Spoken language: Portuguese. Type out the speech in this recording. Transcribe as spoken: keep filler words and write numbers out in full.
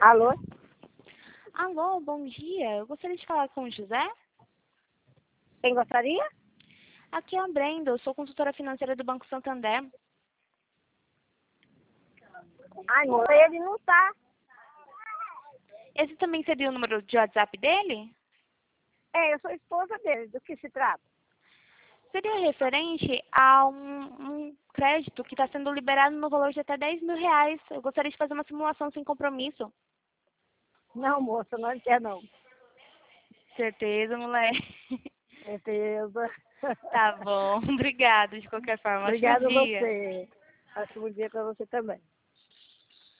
Alô? Alô, bom dia. Eu gostaria de falar com o José. Quem gostaria? Aqui é a Brenda, eu sou consultora financeira do Banco Santander. Ai, moça, ele não tá. Esse também seria o número de WhatsApp dele? É, eu sou esposa dele. Do que se trata? Seria referente a um, um crédito que está sendo liberado no valor de até dez mil reais. Eu gostaria de fazer uma simulação sem compromisso. Não, moça, não quer não. Certeza, moleque. Certeza. Tá bom, obrigada de qualquer forma. Ótimo Obrigada a dia. você. Ótimo dia para você também.